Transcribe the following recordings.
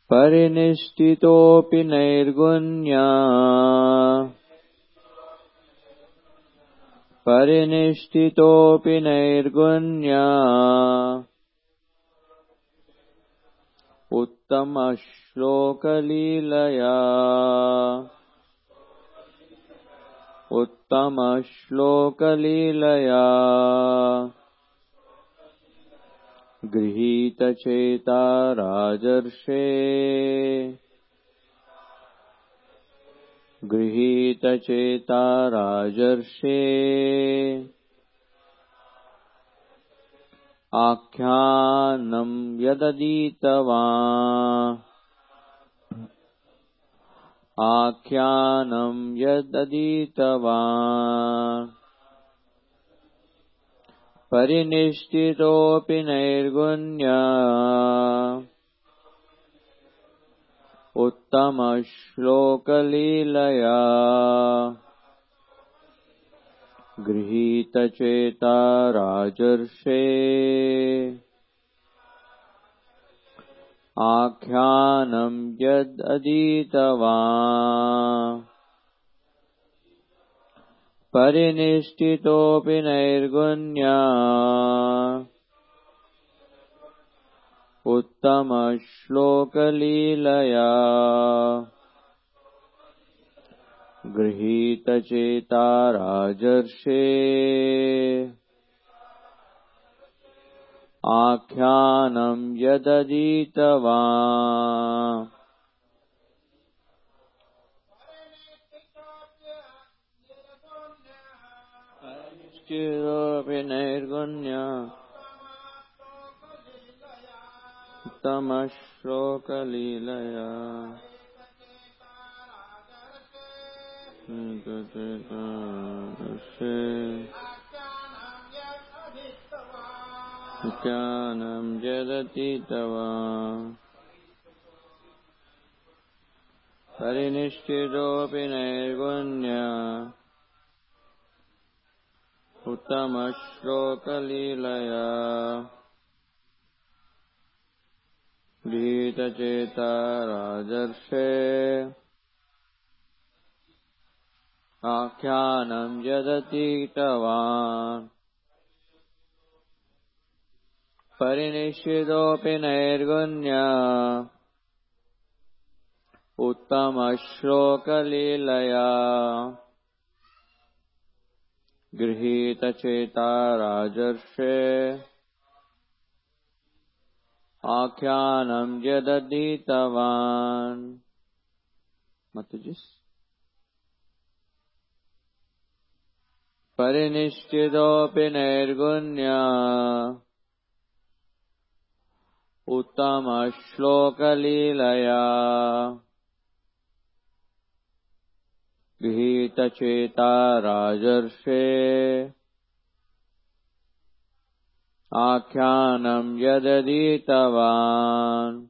परिनिष्ठितोऽपि नैर्गुण्या परिनिष्ठितोऽपि नैर्गुण्या उत्तमश्लोकलीलया उत्तमश्लोकलीलया गृहीतचेता राजर्षे गृहीतचेता राजर्षे आख्यानं यदधीतवान् आख्यानं यदधीतवान् परिनिष्ठितोऽपि नैर्गुण्या उत्तमश्लोकलीलया गृहीतचेता राजर्षे आख्यानं यदधीतवान् परिनिष्ठितोऽपि नैर्गुण्या उत्तमश्लोकलीलया गृहीतचेता राजर्षे आख्यानं यदधीतवान् परिनिष्ठितोऽपि नैर्गुण्या उत्तमश्लोकलीलया आख्यानं यदधीतवान् परिनिष्ठितोऽपि नैर्गुण्या उत्तमश्लोकलीलया गृहीतचेता राजर्षे आख्यानं यदधीतवान् परिनिष्ठितोऽपि नैर्गुण्या उत्तमश्लोकलीलया गृहीतचेता राजर्षे आख्यानं यदधीतवान् मतुजिस् परिनिष्ठितोऽपि नैर्गुण्या उत्तमश्लोकलीलया गृहीतचेता राजर्षे आख्यानं यदधीतवान्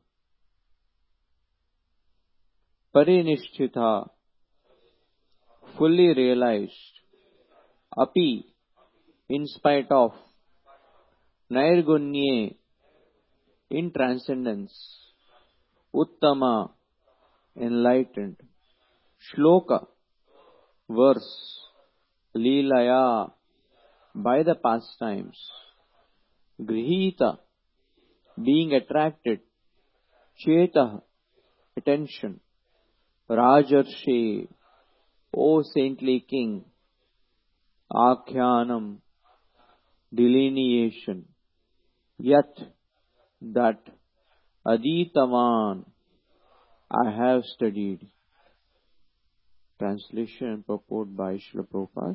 परिनिष्ठिता fully realized api in spite of nairgunye in transcendence uttama enlightened shloka verse leelaya by the pastimes grihita being attracted cheta attention rajarshi O saintly king akhyanam delineation yat that aditavan I have studied. Translation and purport by Srila Prabhupada.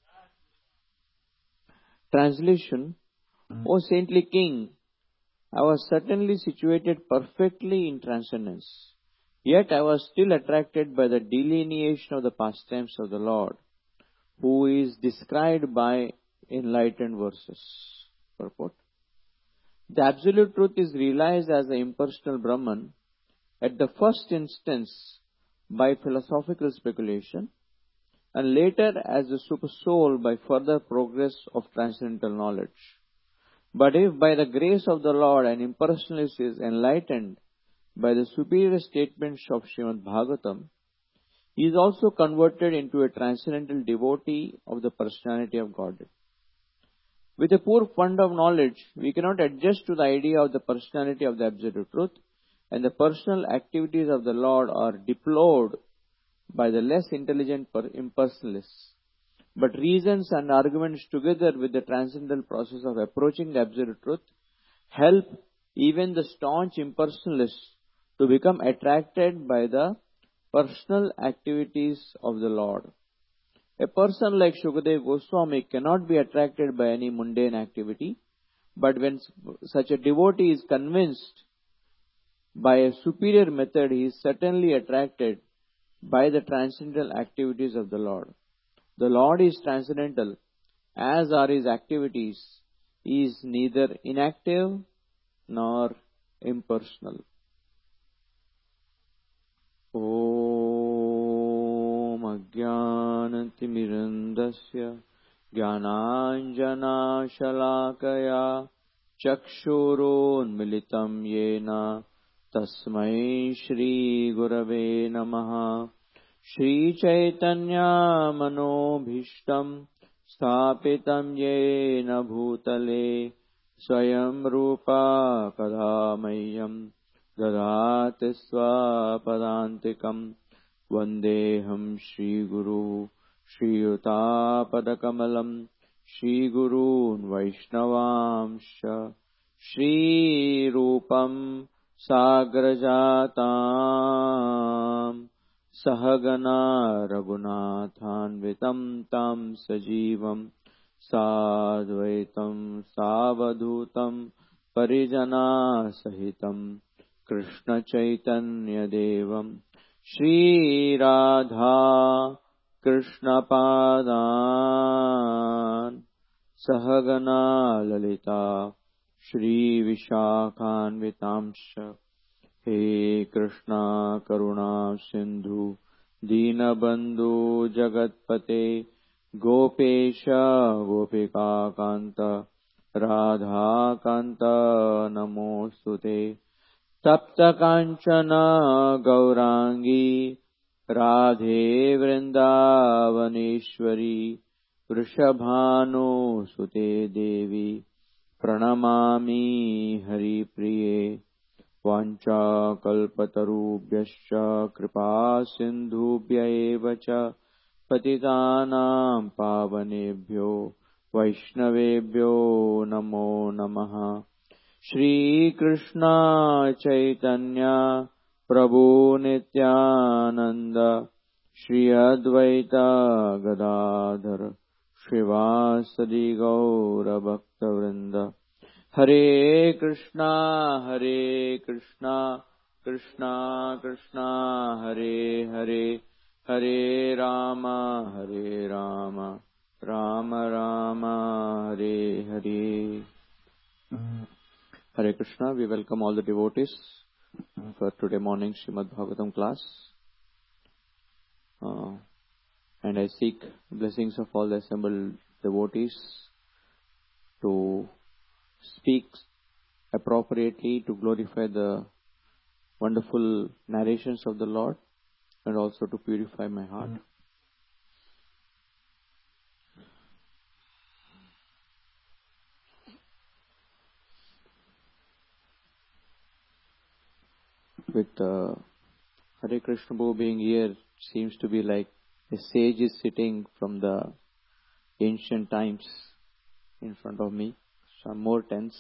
Translation: O saintly king, I was certainly situated perfectly in transcendence, yet I was still attracted by the delineation of the pastimes of the Lord, who is described by enlightened verses. Purport: the absolute truth is realized as the impersonal Brahman at the first instance by philosophical speculation, and later as the super soul by further progress of transcendental knowledge. But if by the grace of the Lord an impersonalist is enlightened, by the superior statements of Srimad Bhagavatam, he is also converted into a transcendental devotee of the personality of Godhead. With a poor fund of knowledge, we cannot adjust to the idea of the personality of the Absolute Truth, and the personal activities of the Lord are deplored by the less intelligent impersonalists. But reasons and arguments together with the transcendental process of approaching the Absolute Truth help even the staunch impersonalists to become attracted by the personal activities of the Lord. A person like Shukadeva Goswami cannot be attracted by any mundane activity, but when such a devotee is convinced by a superior method, he is certainly attracted by the transcendental activities of the Lord. The Lord is transcendental, as are his activities. He is neither inactive nor impersonal. Om Ajnanatimirandasya Jnananjana Shalakaya Chakshurunmilitam Yena Tasmai Shri Gurave Namaha. Shri Chaitanya Manobhishtam Sthapitam Yena Bhutale Swayam Rupa Kadamayam Dadati Swapadantikam Vandeham Shri Guru Shri Utapadakamalam Shri Gurun Vaishnavamsha Shri Rupam Sagrajatam Sahagana Raghunathanvitam Tam Sajivam Sadvaitam Savadhutam Parijana Sahitam Krishna Chaitanya Devam Shri Radha Krishna Padan Sahagana Lalita Shri Vishakhanvitamsha. He Krishna Karuna Sindhu Dinabandhu Jagatpate Gopesha Gopika Kanta Radha Kanta Namostute Tapta Kanchana Gaurangi Radhe Vrindavaneshwari Vrishabhanu Sute Devi Pranamami Hari Priye Vancha kalpatarubhyascha kripa sindhubhya eva cha patitanam pavanebhyo vaishnavebhyo namo namaha. Shri Krishna Chaitanya Prabhu Nityananda Shri Advaita Gadadhar Shrivasadi Gaura Bhakta Vrinda. Hare Krishna, Krishna Krishna, Hare Hare, Hare Rama, Rama Rama, Hare Hare. Hare Krishna, we welcome all the devotees for today morning Srimad Bhagavatam class. And I seek blessings of all the assembled devotees to speak appropriately to glorify the wonderful narrations of the Lord and also to purify my heart. With Hare Krishna Bhu being here, seems to be like a sage is sitting from the ancient times in front of me. So I'm more tense.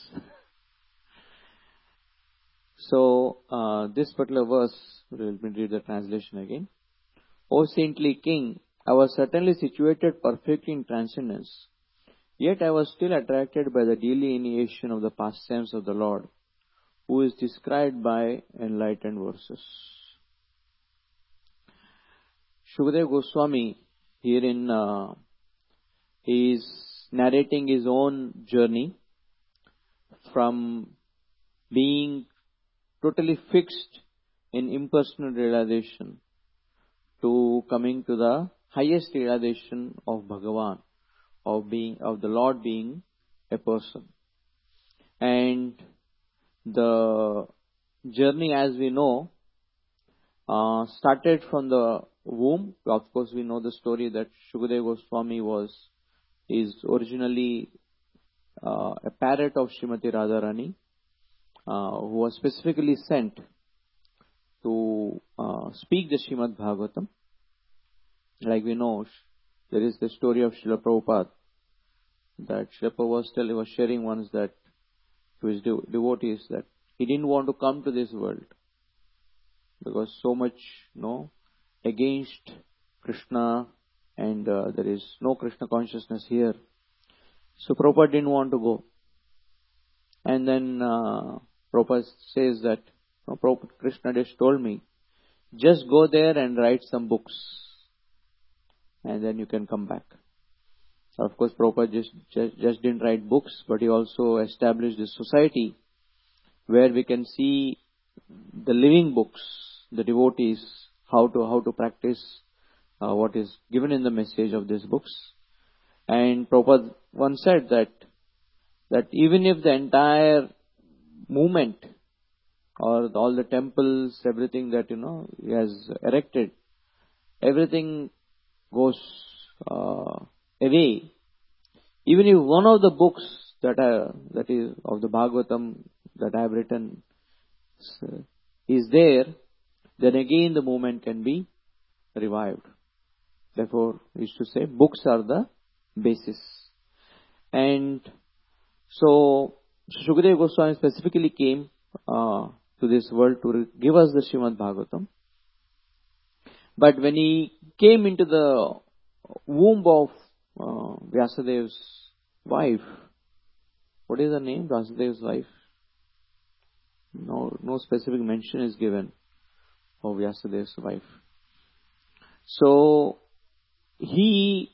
So this particular verse, let me read the translation again. O saintly king, I was certainly situated perfectly in transcendence, yet I was still attracted by the delineation of the pastimes of the Lord, who is described by enlightened verses. Shukadeva Goswami herein he is narrating his own journey from being totally fixed in impersonal realization to coming to the highest realization of Bhagavan, of the Lord being a person. And the journey, as we know, started from the womb. Of course, we know the story that Shukadeva Goswami is originally a parrot of Srimati Radharani, who was specifically sent to speak the Srimad Bhagavatam. Like we know, there is the story of Srila Prabhupada, that Srila Prabhupada was sharing once that to his devotees that he didn't want to come to this world because so much, against Krishna, and there is no Krishna consciousness here. So Prabhupada didn't want to go. And then Prabhupada says that, Prabhupada, Krishna just told me, just go there and write some books, and then you can come back. Of course, Prabhupada just didn't write books, but he also established a society where we can see the living books, the devotees, how to practice what is given in the message of these books. And Prabhupada once said that even if the entire movement or all the temples, everything that he has erected, everything goes away. Even if one of the books that is of the Bhagavatam that I have written is there, then again the movement can be revived. Therefore, we used to say books are the basis. And so Shukadeva Goswami specifically came to this world to give us the Srimad Bhagavatam. But when he came into the womb of Vyasadev's wife, what is her name? Vyasadev's wife? No specific mention is given of Vyasadev's wife. So he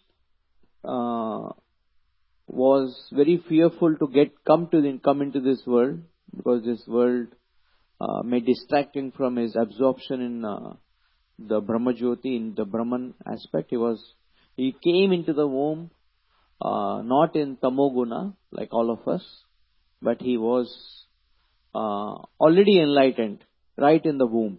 was very fearful to come into this world, because this world may distract him from his absorption in the Brahmajyoti, in the Brahman aspect. He came into the womb not in Tamoguna like all of us, but he was already enlightened right in the womb.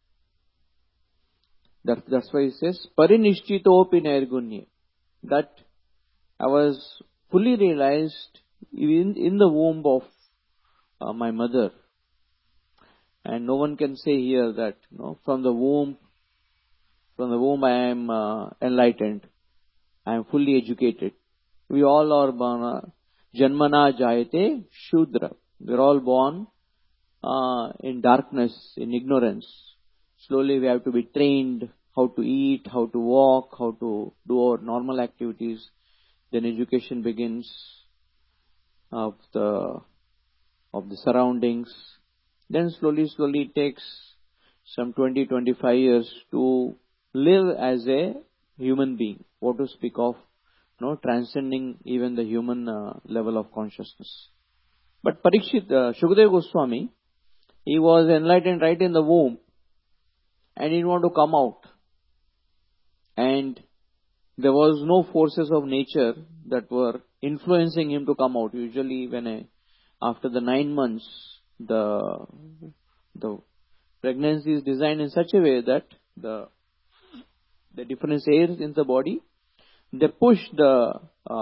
That's why he says, Parinishchitopi Nairgunye. That I was fully realized in the womb of my mother. And no one can say here that from the womb I am enlightened. I am fully educated. We all are born Janmana Jayate Shudra. We are all born in darkness, in ignorance. Slowly we have to be trained how to eat, how to walk, how to do our normal activities. Then education begins of the surroundings. Then slowly it takes some 20-25 years to live as a human being. What to speak of, transcending even the human level of consciousness. But Shukadeva Goswami, he was enlightened right in the womb, and he didn't want to come out. And there was no forces of nature that were influencing him to come out. Usually after the 9 months, the pregnancy is designed in such a way that the different hairs in the body, they push the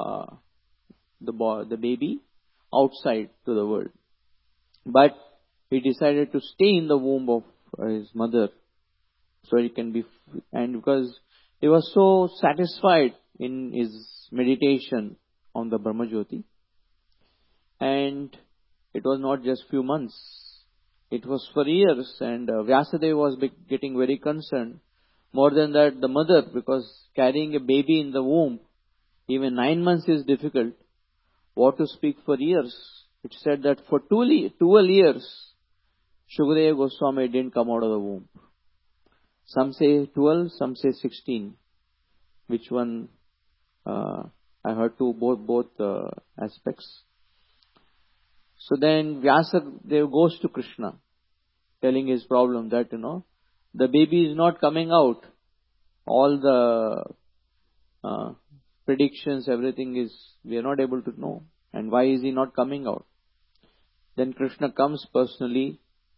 baby outside to the world. But he decided to stay in the womb of his mother, so he can be, and because he was so satisfied in his meditation on the Brahmajyoti, and it was not just few months, it was for years, and Vyasadeva was getting very concerned. More than that, the mother, because carrying a baby in the womb, even 9 months is difficult. What to speak for years? It said that for 12 years, Shukadeva Goswami didn't come out of the womb. Some say 12, some say 16. Which one? I heard both aspects. So then Vyasadeva goes to Krishna, telling his problem that, the baby is not coming out. All the predictions, everything we are not able to know. And why is he not coming out? Then Krishna comes personally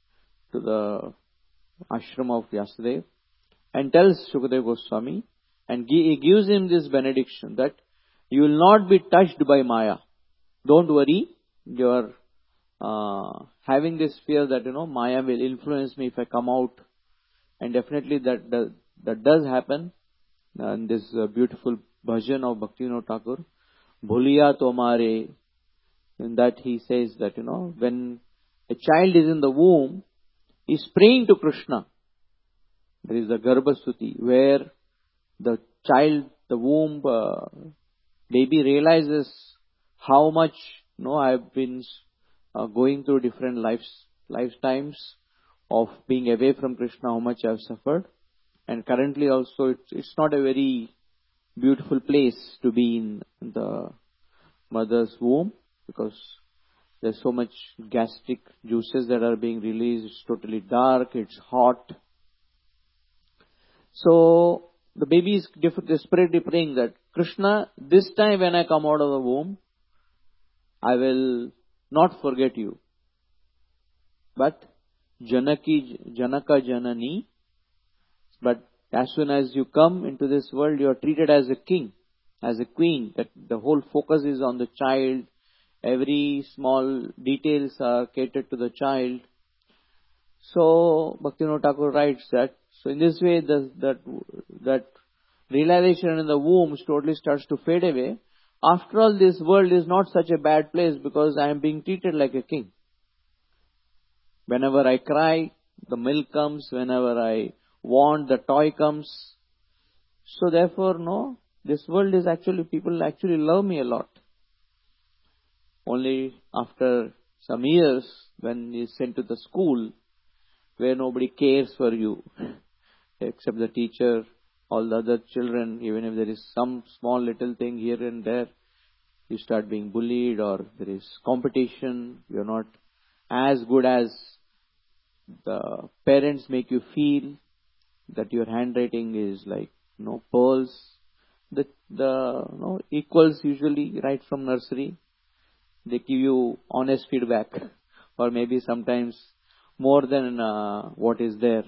to the ashram of Vyasadeva and tells Shukadeva Goswami, and he gives him this benediction that you will not be touched by Maya. Don't worry, you are having this fear that, Maya will influence me if I come out. And definitely that does happen. And this beautiful bhajan of Bhaktivinoda Thakur, Bhuliya Tomare, in that he says that, when a child is in the womb, he's praying to Krishna. There is a Garbhasuti where the child, the womb, baby realizes how much, I've been going through different lifetimes of being away from Krishna, how much I've suffered. And currently also it's not a very beautiful place to be in the mother's womb, because there's so much gastric juices that are being released. It's totally dark, it's hot. So the baby is desperately praying that, Krishna, this time when I come out of the womb, I will not forget you. But Janaka Janani, but as soon as you come into this world, you are treated as a king, as a queen, that the whole focus is on the child. Every small details are catered to the child. So Bhaktivinoda Thakur writes that, so in this way, that realization in the womb totally starts to fade away. After all, this world is not such a bad place because I am being treated like a king. Whenever I cry, the milk comes. Whenever I want, the toy comes. So therefore, no, this world is actually, people actually love me a lot. Only after some years, when you sent to the school, where nobody cares for you, except the teacher, all the other children, even if there is some small little thing here and there, you start being bullied, or there is competition, you're not as good as the parents make you feel, that your handwriting is like, pearls. The equals usually right from nursery, they give you honest feedback, or maybe sometimes more than what is there.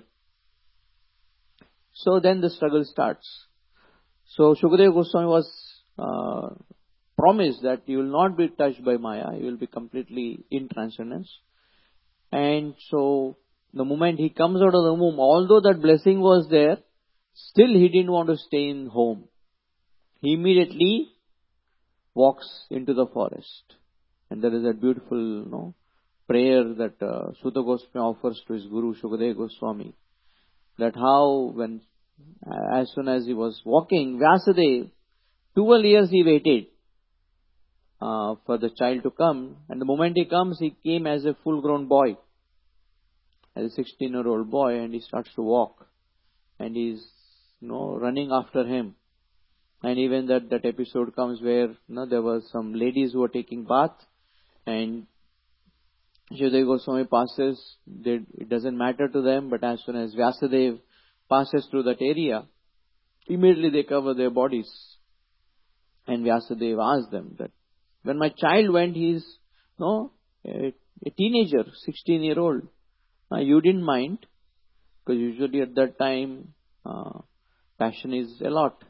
So then the struggle starts. So Shukadeva Goswami was promised that you will not be touched by Maya, you will be completely in transcendence. And so the moment he comes out of the womb, although that blessing was there, still he didn't want to stay in home. He immediately walks into the forest. And there is a beautiful prayer that Suta Goswami offers to his guru Shukadeva Goswami. That how as soon as he was walking, Vyasadeva, 12 years he waited for the child to come. And the moment he comes, he came as a full-grown boy, as a 16-year-old boy, and he starts to walk. And he's, running after him. And even that episode comes where, there were some ladies who were taking bath, and Shukadeva Goswami passes. It doesn't matter to them, but as soon as Vyasadeva passes through that area, immediately they cover their bodies. And Vyasadeva asked them that, when my child went, he's a teenager, 16-year-old. You didn't mind, because usually at that time, passion is a lot.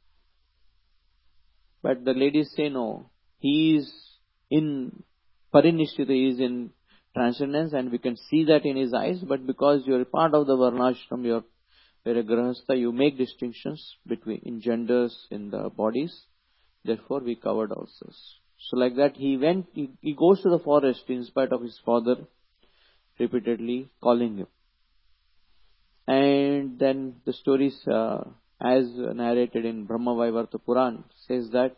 But the ladies say no, he is in Parinishthita, he is in transcendence, and we can see that in his eyes. But because you are part of the Varnashram, you are a Grahastha, you make distinctions in genders, in the bodies. Therefore, we covered ourselves. So like that, he goes to the forest in spite of his father repeatedly calling him. And then the stories, as narrated in Brahma Vaivarta Puran, says that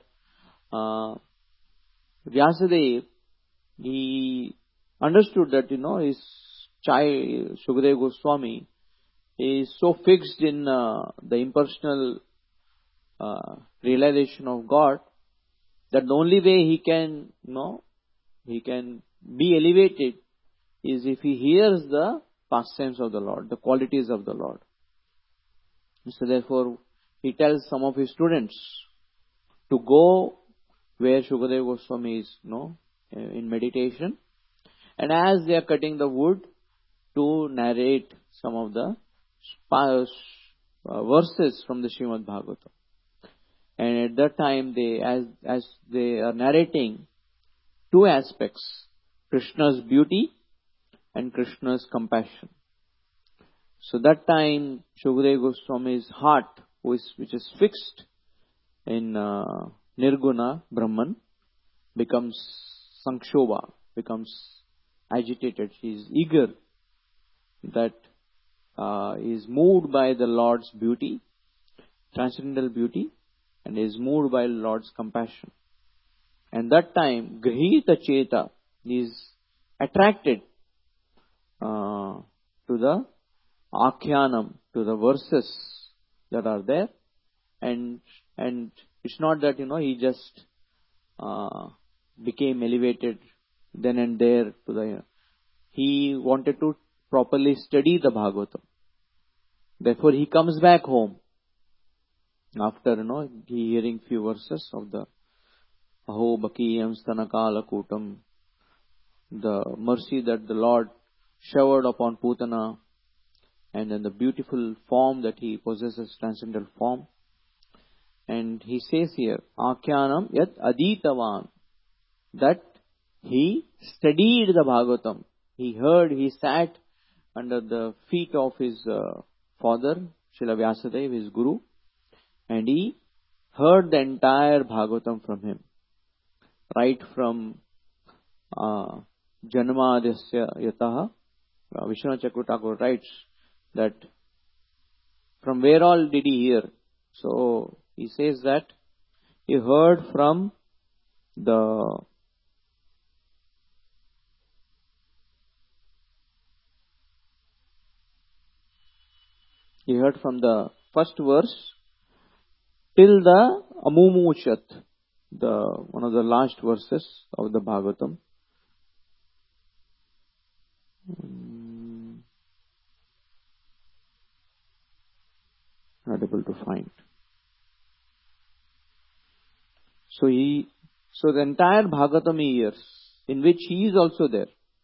Vyasadeva, he understood that, his child, Shukadeva Goswami, is so fixed in the impersonal realization of God, that the only way he can be elevated is if he hears the pastimes of the Lord, the qualities of the Lord. So therefore, he tells some of his students to go where Shukadeva Goswami is, in meditation. And as they are cutting the wood, to narrate some of the verses from the Srimad Bhagavatam. And at that time, as they are narrating two aspects, Krishna's beauty and Krishna's compassion. So that time, Shukadeva Goswami's heart, which is fixed in Nirguna Brahman, becomes Sankshobha, becomes agitated. She is eager, that is moved by the Lord's beauty, transcendental beauty, and is moved by the Lord's compassion. And that time, Grihita Cheta is attracted to the Akhyanam, to the verses that are there. And it's not that, he just became elevated then and there to the... He wanted to properly study the Bhagavatam. Therefore, he comes back home after, hearing few verses of the Aho Bakiyam Stanakala Kutam, the mercy that the Lord showered upon Putana, and then the beautiful form that he possesses, transcendental form. And he says here, Akhyanam yat aditavan, that he studied the Bhagavatam. He heard, he sat under the feet of his father, Srila Vyasadeva, his guru, and he heard the entire Bhagavatam from him. Right from Janmadhyasya Yataha, Vishwanath Chakravarti Thakur writes that from where all did he hear? So he says that he heard from the first verse till the Amumuchat, one of the last verses of the Bhagavatam. Not able to find. So the entire Bhagavatam he hears, in which he is also there.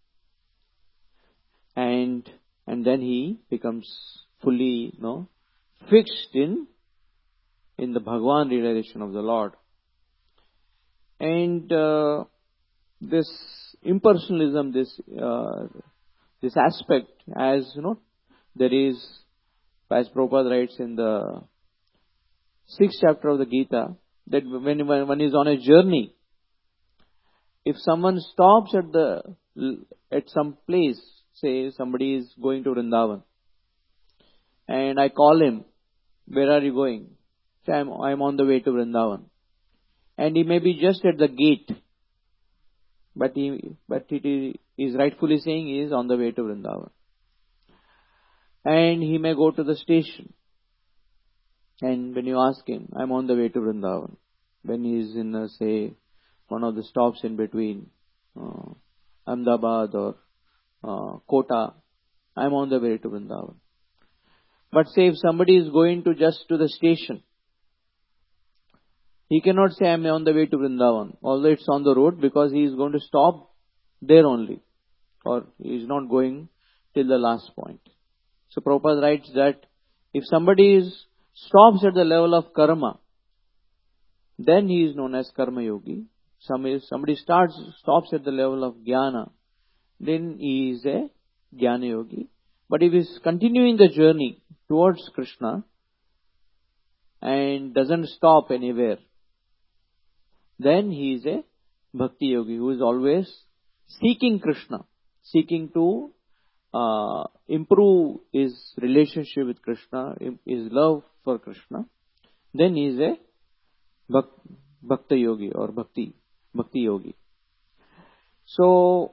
And then he becomes fully, fixed in the Bhagavan realization of the Lord. And this impersonalism, this aspect, as there is, as Prabhupada writes in the 6th chapter of the Gita, that when one is on a journey, if someone stops at some place, say somebody is going to Vrindavan, and I call him, where are you going? Say, I'm on the way to Vrindavan. And he may be just at the gate, but it is rightfully saying he is on the way to Vrindavan. And he may go to the station. And when you ask him, I'm on the way to Vrindavan, when he is in, say, one of the stops in between Ahmedabad or Kota, I'm on the way to Vrindavan. But say if somebody is going just to the station, he cannot say I'm on the way to Vrindavan, although it's on the road, because he is going to stop there only, or he is not going till the last point. So Prabhupada writes that if somebody stops at the level of karma, then he is known as karma yogi. Somebody stops at the level of jnana, then he is a jnana yogi. But if he is continuing the journey towards Krishna and doesn't stop anywhere, then he is a bhakti yogi who is always seeking Krishna, seeking to improve his relationship with Krishna, his love for Krishna. Then he is a bhakti yogi or bhakti yogi. So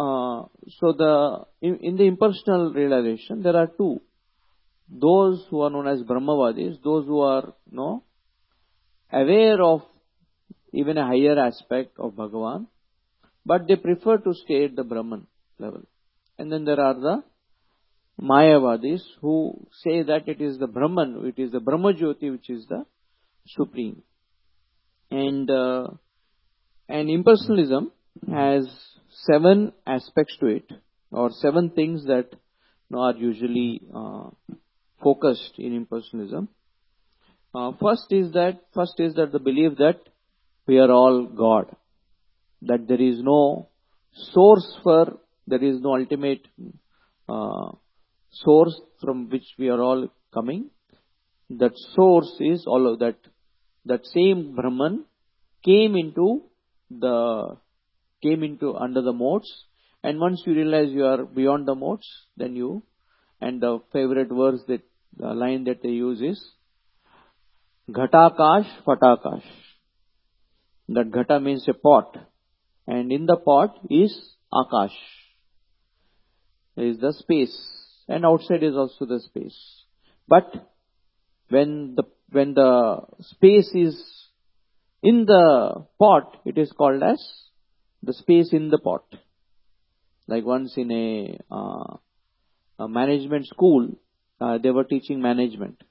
in the impersonal realization, there are two. Those who are known as Brahmavadis, those who are aware of even a higher aspect of Bhagavan, but they prefer to stay at the Brahman level. And then there are the Mayavadis who say that it is the Brahman, it is the Brahma Jyoti which is the supreme. And impersonalism has 7 aspects to it, or 7 things that are usually focused in impersonalism. First is that the belief that we are all God, that there is no ultimate source from which we are all coming. That source is all of that. That same Brahman came into under the modes, and once you realize you are beyond the modes, then you, and the favorite verse, that the line that they use is Ghatakash Fatakash. That Ghata means a pot, and in the pot is Akash, is the space, and outside is also the space. But when the space is in the pot, it is called as the space in the pot. Like once in a management school, they were teaching management.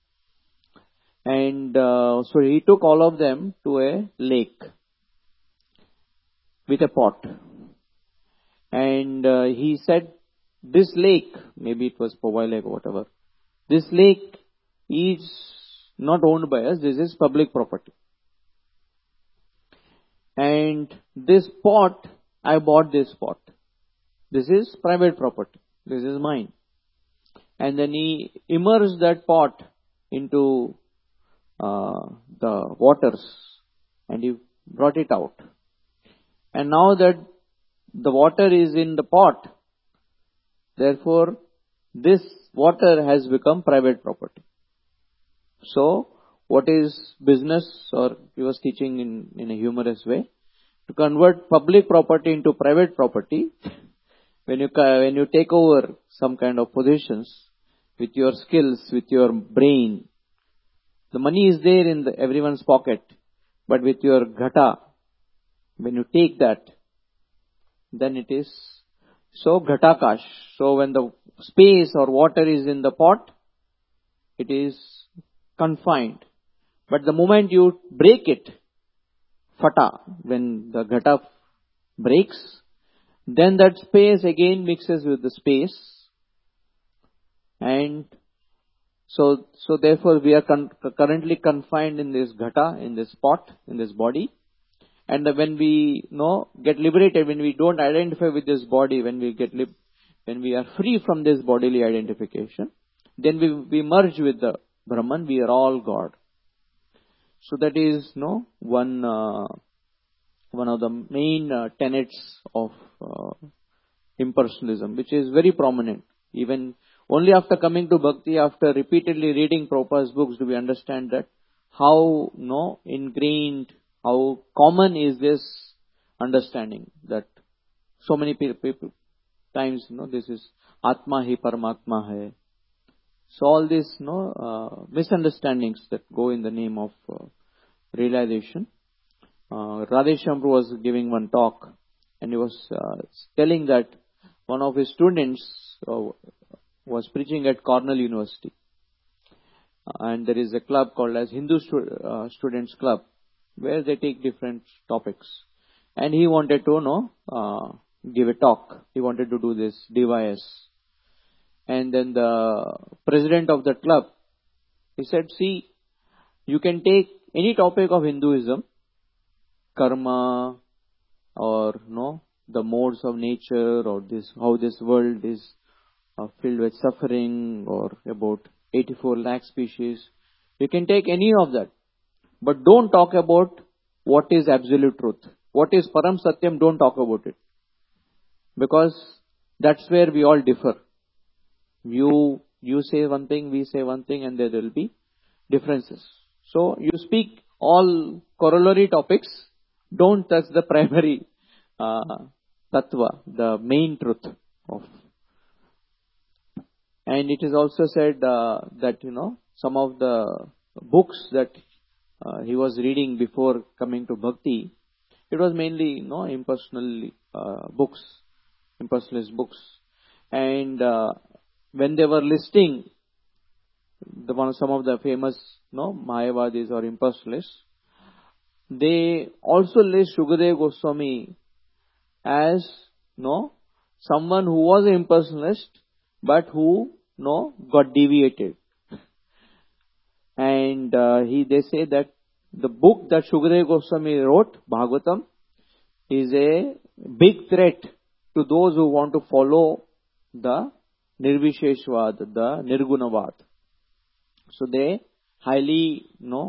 And so he took all of them to a lake with a pot. And he said, this lake, maybe it was Powai Lake or whatever, this lake is not owned by us, this is public property. And this pot, I bought this pot. This is private property. This is mine. And then he immersed that pot into the waters, and he brought it out. And now that the water is in the pot, therefore this water has become private property. So what is business, or he was teaching in a humorous way, to convert public property into private property. When you take over some kind of positions with your skills, with your brain, the money is there in everyone's pocket, but with your ghata, when you take that, then it is so ghatakash. So when the space or water is in the pot, it is confined. But the moment you break it, fata, when the ghata breaks, then that space again mixes with the space, and so therefore we are currently confined in this ghata, in this pot, in this body. And when we get liberated, when we don't identify with this body, when we are free from this bodily identification, then we merge with the Brahman. We are all God. So that is one of the main tenets of impersonalism, which is very prominent. Even only after coming to Bhakti, after repeatedly reading Prabhupada's books, do we understand that how ingrained, how common is this understanding, that so many people times this is Atma hi Paramatma hai. So all these misunderstandings that go in the name of realization. Radheshyam was giving one talk, and he was telling that one of his students was preaching at Cornell University, and there is a club called as Hindu Students Club, where they take different topics, and he wanted to give a talk. He wanted to do this DYS, and then the president of the club, he said, see, you can take any topic of Hinduism, karma, or the modes of nature, or how this world is filled with suffering, or about 84 lakh species. You can take any of that, but don't talk about what is absolute truth. What is Param Satyam, don't talk about it, because that's where we all differ. You say one thing, we say one thing, and there will be differences. So you speak all corollary topics, don't touch the primary tattva, the main truth of. And it is also said that some of the books that he was reading before coming to Bhakti, it was mainly impersonal books, impersonalist books. And when they were listing some of the famous Mayavadis or impersonalists, they also list Shukadev Goswami as someone who was an impersonalist, but who got deviated. And they say that the book that Shukadeva Goswami wrote, Bhagavatam, is a big threat to those who want to follow the Nirvisheshvad, the Nirgunavad. So they highly,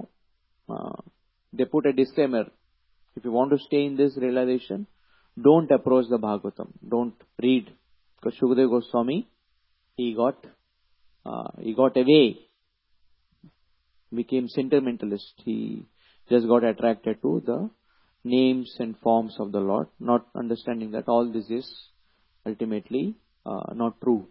they put a disclaimer. If you want to stay in this realization, don't approach the Bhagavatam. Don't read. Because Shukadeva Goswami, he got away, became sentimentalist. He just got attracted to the names and forms of the Lord, not understanding that all this is ultimately not true.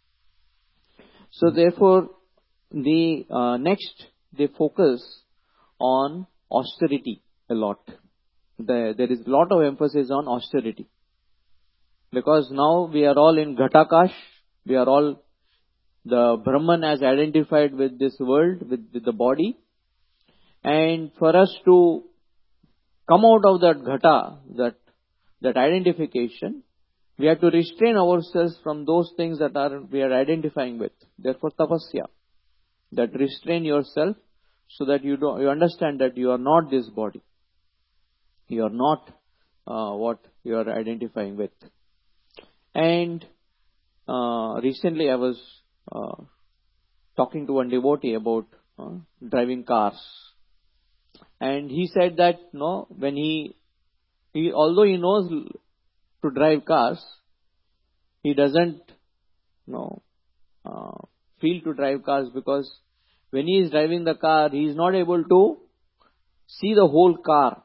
So therefore, the next, they focus on austerity a lot. There is a lot of emphasis on austerity. Because now we are all in Ghatakash, we are all, the Brahman has identified with this world, with the body. And for us to come out of that Ghata, that identification, we have to restrain ourselves from those things that we are identifying with. Therefore, tapasya. That restrain yourself so that you understand that you are not this body. You are not what you are identifying with. And recently I was talking to one devotee about driving cars. And he said that, when he although he knows to drive cars, he doesn't, feel to drive cars, because when he is driving the car, he is not able to see the whole car.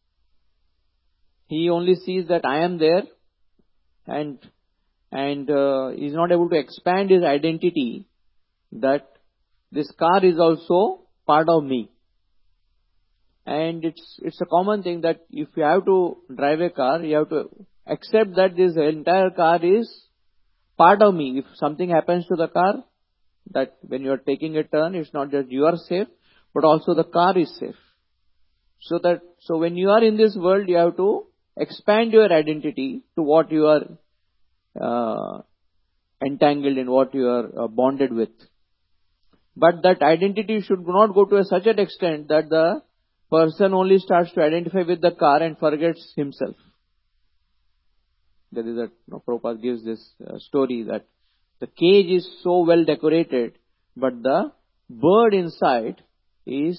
He only sees that I am there, and he is not able to expand his identity that this car is also part of me. And it's a common thing that if you have to drive a car, you have to accept that this entire car is part of me. If something happens to the car, that when you are taking a turn, it's not just you are safe, but also the car is safe. So when you are in this world, you have to expand your identity to what you are entangled in, what you are bonded with. But that identity should not go to such an extent that the person only starts to identify with the car and forgets himself. There is Prabhupada gives this story that the cage is so well decorated, but the bird inside is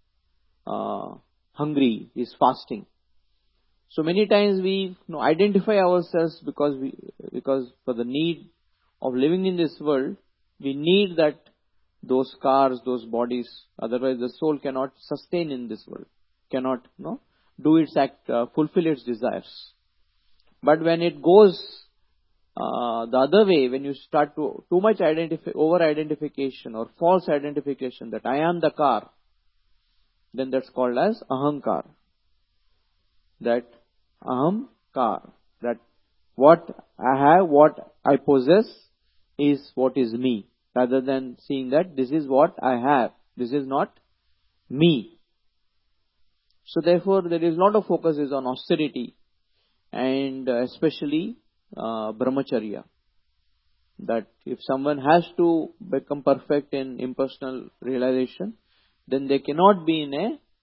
hungry, is fasting. So many times we identify ourselves because for the need of living in this world, we need that those cars, those bodies. Otherwise, the soul cannot sustain in this world, cannot do its act, fulfill its desires. But when it goes the other way, when you start to too much over identification or false identification that I am the car, then that's called as ahankar. That ahamkar, that what I have, what I possess is what is me, rather than seeing that this is what I have, this is not me. So therefore, there is a lot of focus is on austerity, and especially brahmacharya. That if someone has to become perfect in impersonal realization, then they cannot be in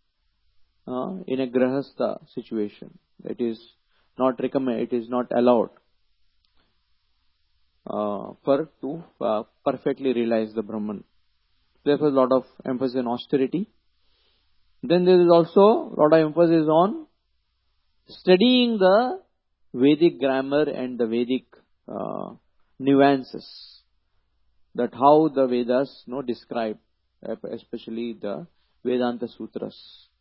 a grahastha situation. It is not recommended, it is not allowed to perfectly realize the Brahman. Therefore, a lot of emphasis on austerity. Then there is also a lot of emphasis on studying the Vedic grammar and the Vedic nuances. That how the Vedas describe, especially the Vedanta Sutras.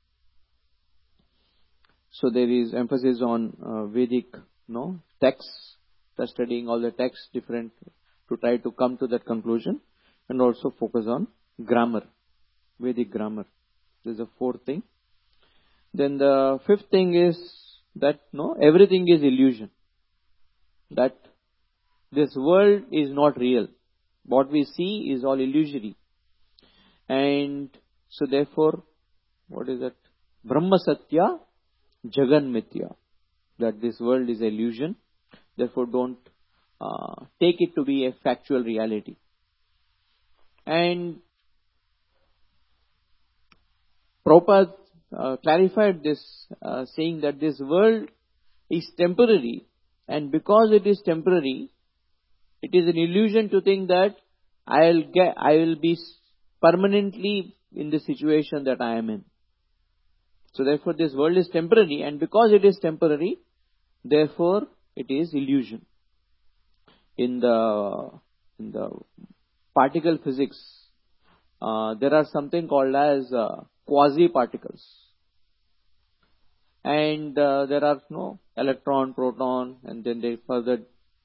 So there is emphasis on Vedic texts, studying all the texts different to try to come to that conclusion, and also focus on grammar, Vedic grammar. This is the fourth thing. Then the fifth thing is that everything is illusion. That this world is not real. What we see is all illusory. And so therefore, what is that? Brahma Satya Jagan Mithya. That this world is illusion. Therefore don't take it to be a factual reality. And Prabhupada clarified this, saying that this world is temporary, and because it is temporary, it is an illusion to think that I will be permanently in the situation that I am in. So therefore this world is temporary, and because it is temporary, therefore it is illusion. In the particle physics, there are something called as quasi-particles. And there are electron, proton, and then they further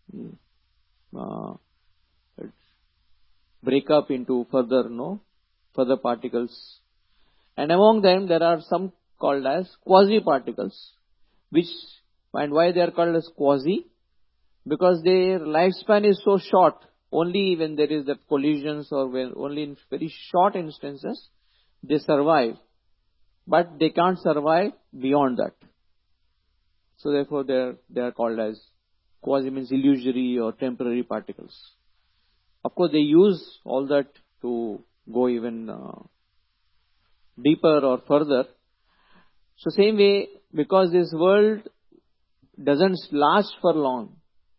break up into further particles. And among them there are some called as quasi-particles, and why they are called as quasi? Because their lifespan is so short. Only when there is that collisions, or when only in very short instances they survive, but they can't survive beyond that. So therefore they are called as quasi, means illusory or temporary particles. Of course, they use all that to go even deeper or further. So same way, because this world doesn't last for long,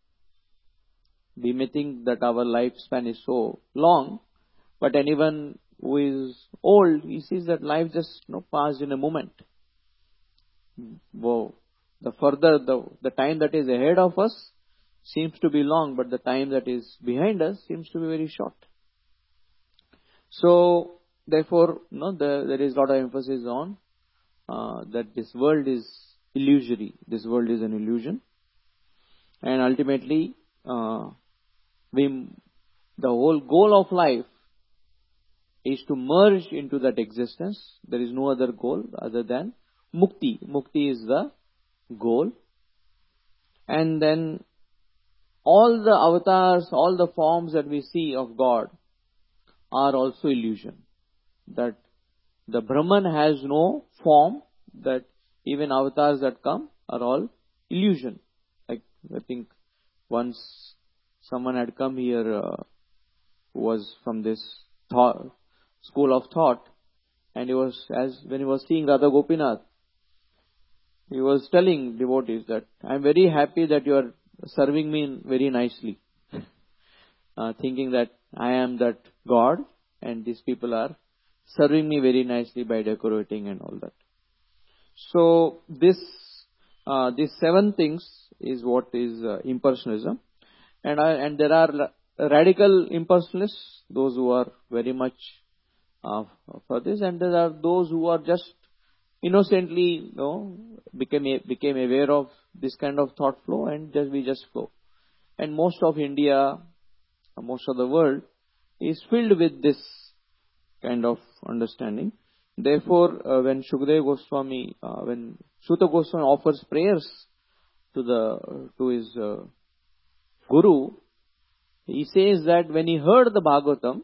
we may think that our lifespan is so long, but anyone who is old, he sees that life just passed in a moment. Whoa. The further, the time that is ahead of us seems to be long, but the time that is behind us seems to be very short. So therefore, there is a lot of emphasis on that this world is illusory. This world is an illusion, and ultimately, the whole goal of life is to merge into that existence. There is no other goal other than mukti. Mukti is the goal. And then all the avatars, all the forms that we see of God are also illusion. That the Brahman has no form, that even avatars that come are all illusion. Like, I think once someone had come here who was from this school of thought, and when he was seeing Radha Gopinath, he was telling devotees that I am very happy that you are serving me very nicely, thinking that I am that God and these people are serving me very nicely by decorating and all that. So these 7 things is what is impersonalism, and there are radical impersonalists, those who are very much for this, and there are those who are just innocently became aware of this kind of thought flow, and we just flow. And most of India, most of the world is filled with this kind of understanding. Therefore, when Shukadeva Goswami, when Suta Goswami offers prayers to his guru, he says that when he heard the Bhagavatam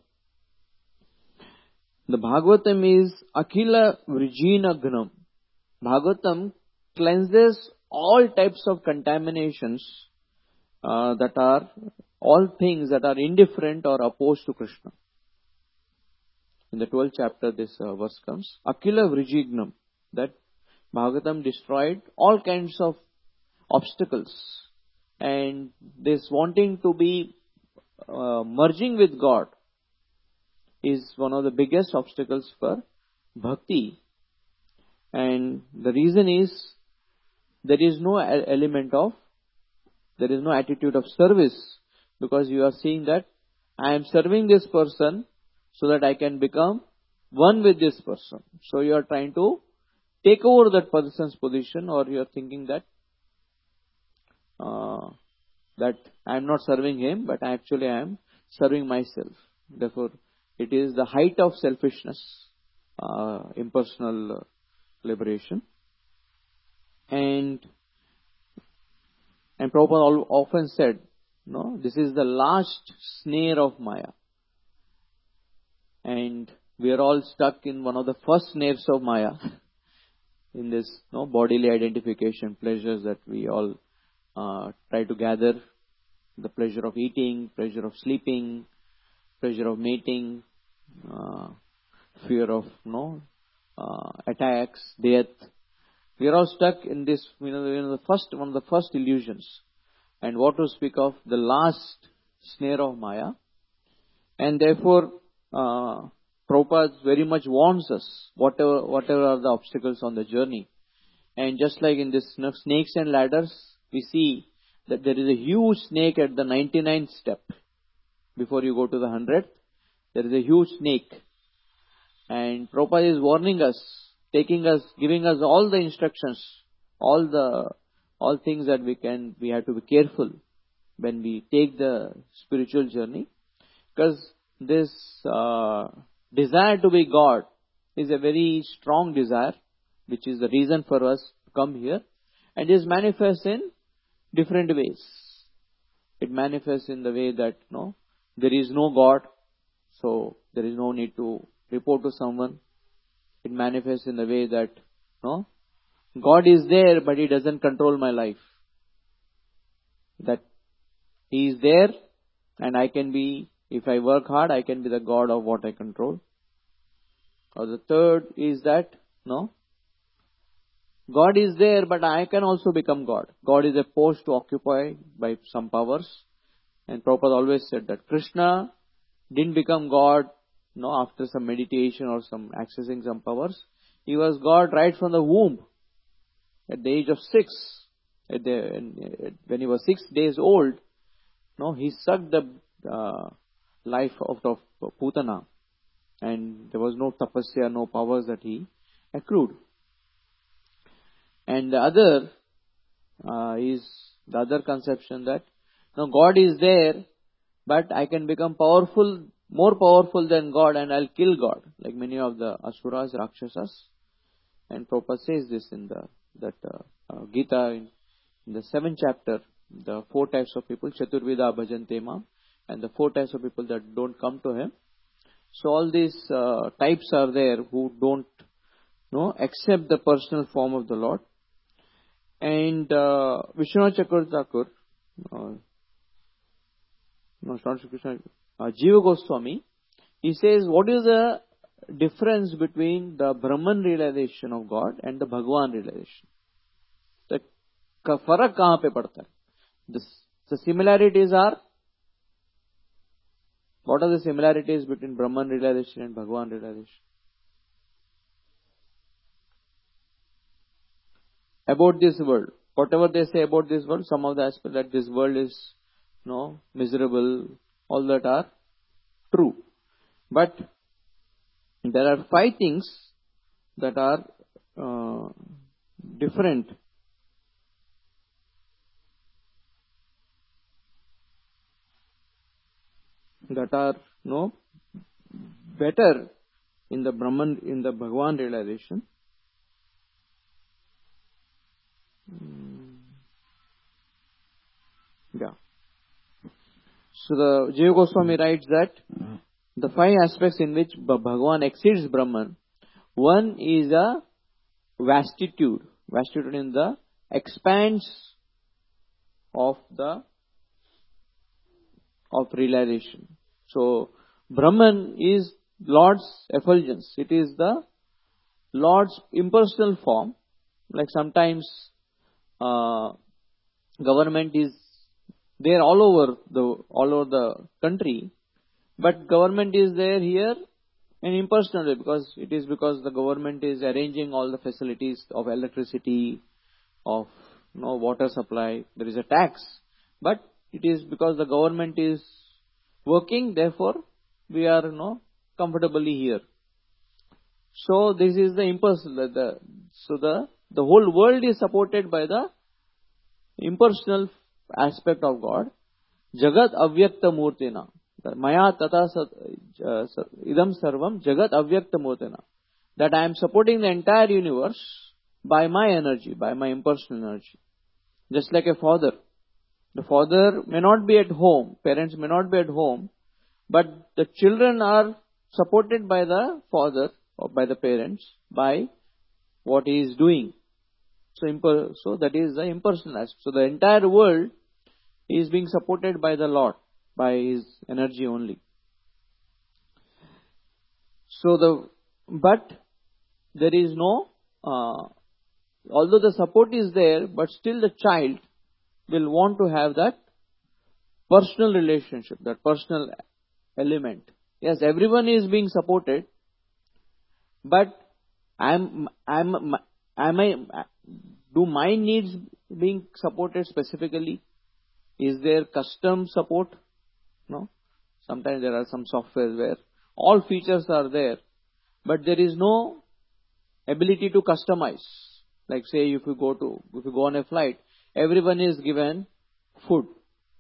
is Akhila Vrijina Gnam. Bhagavatam cleanses all types of contaminations that are all things that are indifferent or opposed to Krishna. In the 12th chapter, this verse comes. Akhila Vrijignam. That Bhagavatam destroyed all kinds of obstacles. And this wanting to be merging with God is one of the biggest obstacles for bhakti. And the reason is there is no attitude of service, because you are seeing that I am serving this person so that I can become one with this person. So you are trying to take over that person's position, or you are thinking that I am not serving him, but actually I am serving myself. Therefore, it is the height of selfishness, impersonal liberation. And Prabhupada often said, this is the last snare of Maya. And we are all stuck in one of the first snares of Maya, in this bodily identification, pleasures that we all try to gather the pleasure of eating, pleasure of sleeping, pleasure of mating, fear of attacks, death. We are all stuck in this, one of the first illusions. And what to speak of the last snare of Maya. And therefore, Prabhupada very much warns us, whatever are the obstacles on the journey. And just like in this snakes and ladders, we see that there is a huge snake at the 99th step. Before you go to the 100th, there is a huge snake. And Prabhupada is warning us, giving us all the instructions, all things that we have to be careful when we take the spiritual journey. Because this desire to be God is a very strong desire, which is the reason for us to come here. And this manifests in different ways. It manifests in the way that there is no God, so there is no need to report to someone. It manifests in the way that God is there, but He doesn't control my life. That He is there, and I can be, if I work hard, I can be the God of what I control. Or the third is that God is there, but I can also become God. God is a post to occupy by some powers. And Prabhupada always said that Krishna didn't become God after some meditation or some accessing some powers. He was God right from the womb. At the age of 6, when he was 6 days old, he sucked the life out of Putana. And there was no tapasya, no powers that he accrued. And the other is the other conception that God is there, but I can become powerful, more powerful than God, and I'll kill God, like many of the Asuras, Rakshasas. And Prabhupada says this in that Gita, in the 7th chapter, the 4 types of people, Chaturvida Bhajante Mam, and the 4 types of people that don't come to him. So all these types are there who don't accept the personal form of the Lord. And Vishwanath Chakravarti Thakur, Jiva Goswami, he says, what is the difference between the Brahman realization of God and the Bhagwan realization? The farak kahan pe padta hai? The similarities are, what are the similarities between Brahman realization and Bhagwan realization? About this world, whatever they say about this world, some of the aspects that this world is miserable, all that are true. But there are 5 things that are different. That are better in the Brahman, in the Bhagwan realization. Yeah. So the Jiva Goswami writes that the 5 aspects in which Bhagwan exceeds Brahman, one is a vastitude in the expanse of realization. So Brahman is Lord's effulgence. It is the Lord's impersonal form. Like sometimes government is there all over the country, but government is there here in impersonal way because the government is arranging all the facilities of electricity, of water supply. There is a tax, but it is because the government is working, therefore we are comfortably here. So this is the impersonal. The whole world is supported by the impersonal aspect of God. Jagat avyakta murtina. Maya tata idam sarvam jagat avyakta murtina. That I am supporting the entire universe by my energy, by my impersonal energy. Just like a father. The father may not be at home, parents may not be at home, but the children are supported by the father or by the parents by what he is doing. So that is the impersonal aspect. So the entire world He is being supported by the Lord, by his energy only. But there is no, although the support is there, but still the child will want to have that personal relationship, that personal element. Yes, everyone is being supported, but do my needs being supported specifically? Is there custom support? No. Sometimes there are some softwares where all features are there, but there is no ability to customize. Like say if you go on a flight, everyone is given food,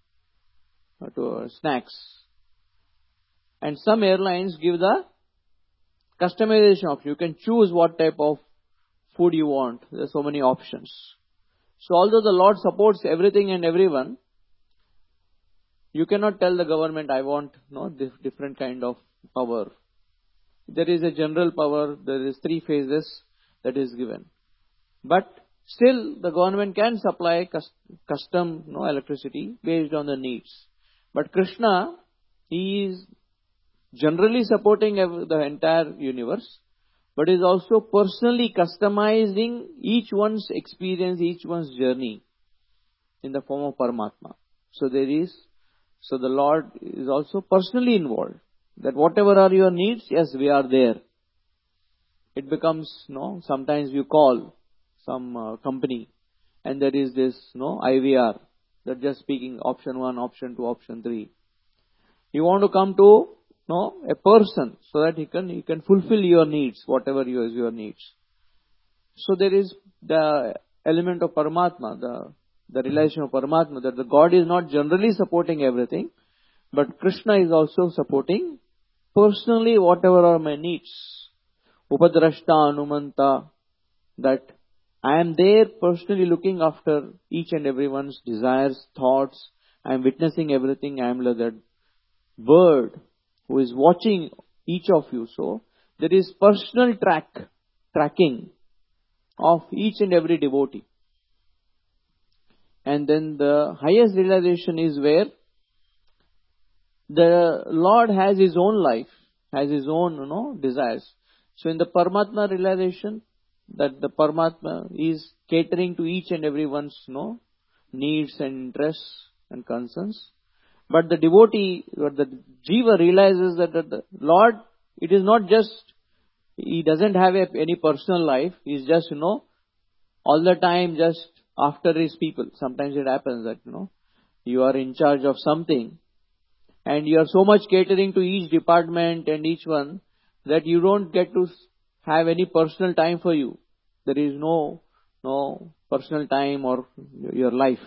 snacks. And some airlines give the customization option. You can choose what type of food you want. There are so many options. So although the Lord supports everything and everyone, you cannot tell the government, I want this different kind of power. There is a general power, there is 3 phases that is given. But still the government can supply custom electricity based on the needs. But Krishna, he is generally supporting the entire universe, but is also personally customizing each one's experience, each one's journey in the form of Paramatma. So the Lord is also personally involved. That whatever are your needs, yes, we are there. It becomes, sometimes you call some company and there is this, IVR. They're just speaking option 1, option 2, option 3. You want to come to a person so that he can fulfill your needs, whatever is your needs. So there is the element of Paramatma, the relation of Paramatma, that the God is not generally supporting everything, but Krishna is also supporting personally whatever are my needs. Upadrashta Anumanta, that I am there personally looking after each and everyone's desires, thoughts. I am witnessing everything. I am like that bird who is watching each of you. So there is personal tracking of each and every devotee. And then the highest realization is where the Lord has his own life, has his own desires. So in the Paramatma realization, that the Paramatma is catering to each and everyone's needs and interests and concerns. But the devotee, or the Jiva, realizes that the Lord, it is not just, he doesn't have any personal life. He's just, all the time just after his people. Sometimes it happens that, you are in charge of something and you are so much catering to each department and each one that you don't get to have any personal time for you. There is no personal time or your life.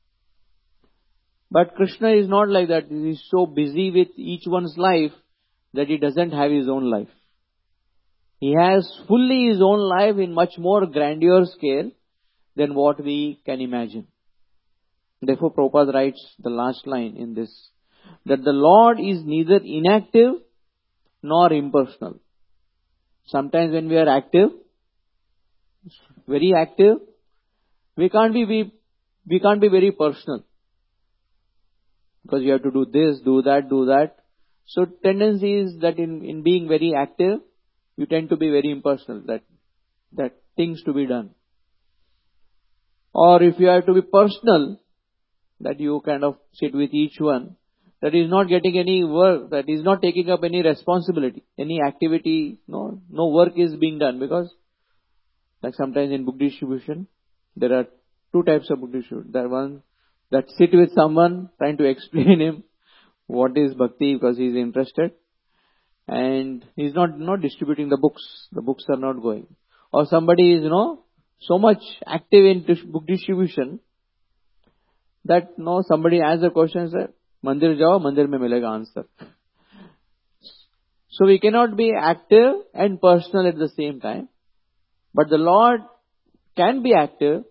But Krishna is not like that. He is so busy with each one's life that he doesn't have his own life. He has fully his own life in much more grandeur scale than what we can imagine. Therefore, Prabhupada writes the last line in this, that the Lord is neither inactive nor impersonal. Sometimes when we are active, very active, we can't be very personal. Because you have to do this, do that. So tendency is that in being very active, you tend to be very impersonal, that things to be done. Or if you have to be personal, that you kind of sit with each one, that is not getting any work, that is not taking up any responsibility, any activity, no work is being done. Because like sometimes in book distribution, there are 2 types of book distribution. There are one that sit with someone trying to explain him what is bhakti because he is interested, and he is not distributing the books. The books are not going. Or somebody is so much active in book distribution that somebody asks a question, say, Mandir jao, mandir mein milega answer. So we cannot be active and personal at the same time. But the Lord can be active,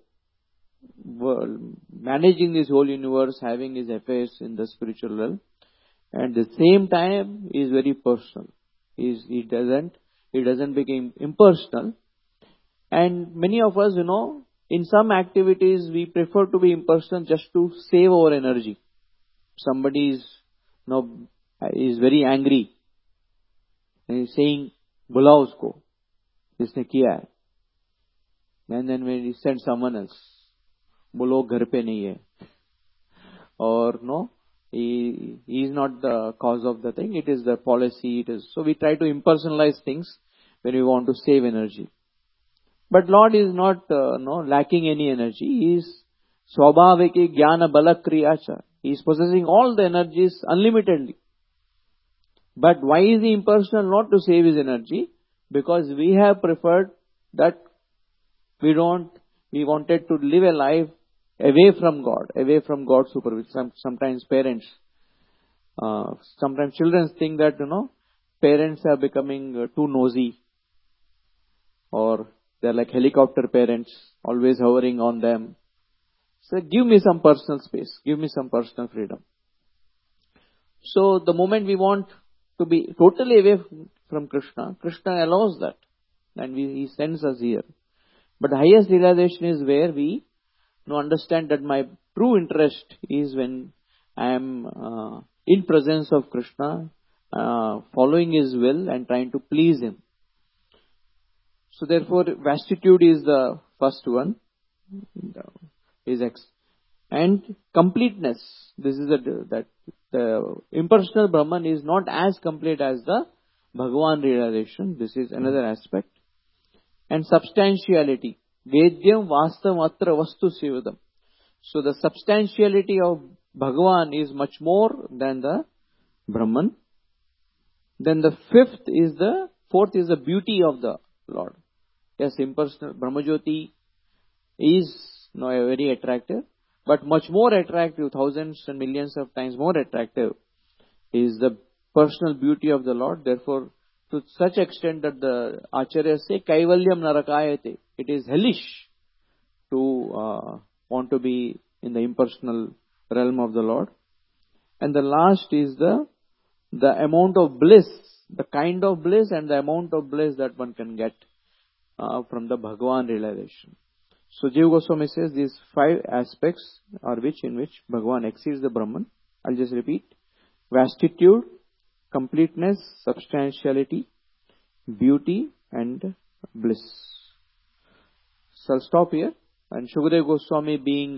managing this whole universe, having his affairs in the spiritual realm, and at the same time he is very personal. He doesn't become impersonal. And many of us, in some activities we prefer to be impersonal just to save our energy. Somebody is, is very angry and he's saying, बुलाओ उसको, जिसने किया है. And then when he sends someone else, बोलो घर पे नहीं है. Or no, he is not the cause of the thing, it is the policy, it is. So we try to impersonalize things when we want to save energy. But Lord is not lacking any energy. He is swabhaviki jnana bala kriyacha. He is possessing all the energies unlimitedly. But why is he impersonal? Not to save his energy, because we have preferred that we wanted to live a life away from God's supervision. Sometimes parents, sometimes children think that, parents are becoming too nosy, or they're like helicopter parents, always hovering on them. So give me some personal space, give me some personal freedom. So the moment we want to be totally away from Krishna, Krishna allows that, and he sends us here. But the highest realization is where we understand that my true interest is when I am in presence of Krishna, following his will and trying to please him. So therefore, vastitude is the first one. And completeness. This is that the impersonal Brahman is not as complete as the Bhagavan realization. This is another aspect. And substantiality. Vedyam vastavam atra vastu sivadam. So the substantiality of Bhagavan is much more than the Brahman. Then the fourth is the beauty of the Lord. Yes, impersonal Brahmajyoti is very attractive, but much more attractive, thousands and millions of times more attractive, is the personal beauty of the Lord. Therefore, to such extent that the Acharyas say, Kaivalyam narakayate. It is hellish to want to be in the impersonal realm of the Lord. And the last is the amount of bliss, the kind of bliss and the amount of bliss that one can get from the Bhagavan realization. So Jiva Goswami says these 5 aspects are in which Bhagavan exceeds the Brahman. I'll just repeat. Vastitude, completeness, substantiality, beauty and bliss. So I'll stop here. And Shukadeva Goswami being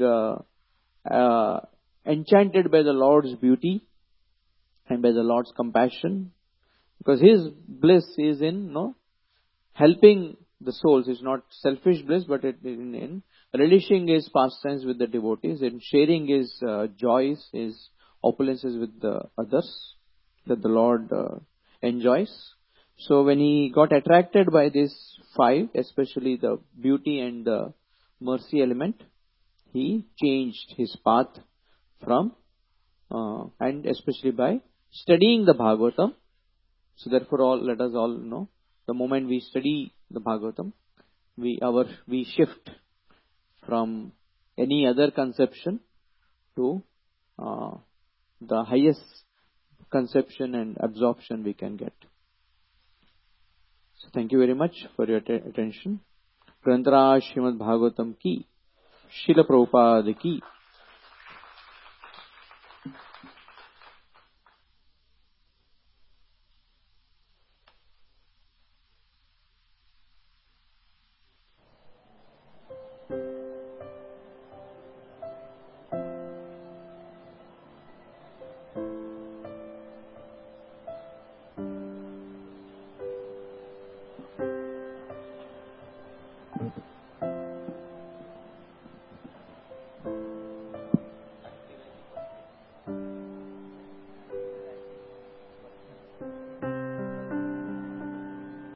enchanted by the Lord's beauty and by the Lord's compassion, because his bliss is in helping the souls. It's not selfish bliss, but in relishing his pastimes with the devotees, in sharing his joys, his opulences with the others that the Lord enjoys. So when he got attracted by these 5, especially the beauty and the mercy element, he changed his path from, and especially by studying the Bhagavatam. So therefore let us all know, the moment we study the Bhagavatam, we shift from any other conception to the highest conception and absorption we can get. So thank you very much for your attention. Grantharaj Srimad Bhagavatam ki, Srila Prabhupada ki.